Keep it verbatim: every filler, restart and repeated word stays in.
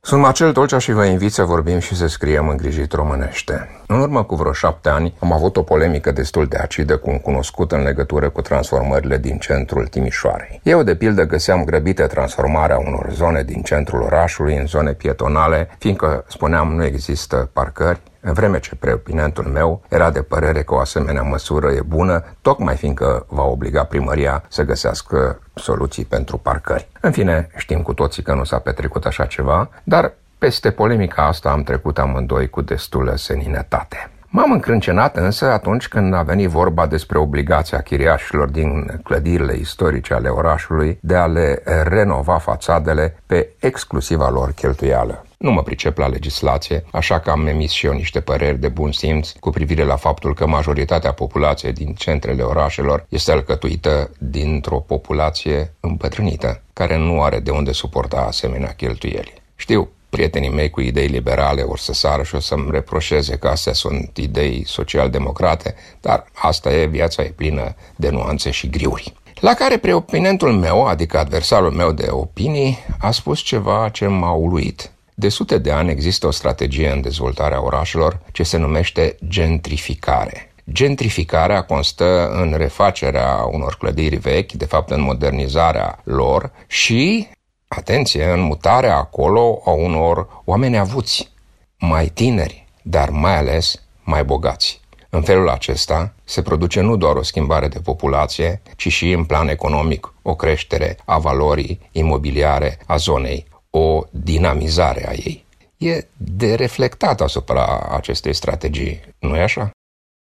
Sunt Marcel Tolcea și vă invit să vorbim și să scriem îngrijit românește. În urmă cu vreo șapte ani am avut o polemică destul de acidă cu un cunoscut în legătură cu transformările din centrul Timișoarei. Eu, de pildă, găseam grăbită transformarea unor zone din centrul orașului în zone pietonale, fiindcă, spuneam, nu există parcări, în vreme ce preopinentul meu era de părere că o asemenea măsură e bună, tocmai fiindcă va obliga primăria să găsească soluții pentru parcări. În fine, știm cu toții că nu s-a petrecut așa ceva, dar peste polemica asta am trecut amândoi cu destulă seninătate. M-am încrâncenat însă atunci când a venit vorba despre obligația chiriașilor din clădirile istorice ale orașului de a le renova fațadele pe exclusiva lor cheltuială. Nu mă pricep la legislație, așa că am emis și eu niște păreri de bun simț cu privire la faptul că majoritatea populației din centrele orașelor este alcătuită dintr-o populație îmbătrânită, care nu are de unde suporta asemenea cheltuieli. Știu, prietenii mei cu idei liberale or să sară și o să-mi reproșeze că astea sunt idei social-democrate, dar asta e, viața e plină de nuanțe și griuri. La care preopinentul meu, adică adversarul meu de opinii, a spus ceva ce m-a uluit. De sute de ani există o strategie în dezvoltarea orașelor ce se numește gentrificare. Gentrificarea constă în refacerea unor clădiri vechi, de fapt în modernizarea lor și, atenție, în mutarea acolo a unor oameni avuți, mai tineri, dar mai ales mai bogați. În felul acesta se produce nu doar o schimbare de populație, ci și în plan economic o creștere a valorii imobiliare a zonei, o dinamizare a ei. E de reflectat asupra acestei strategii, nu-i așa?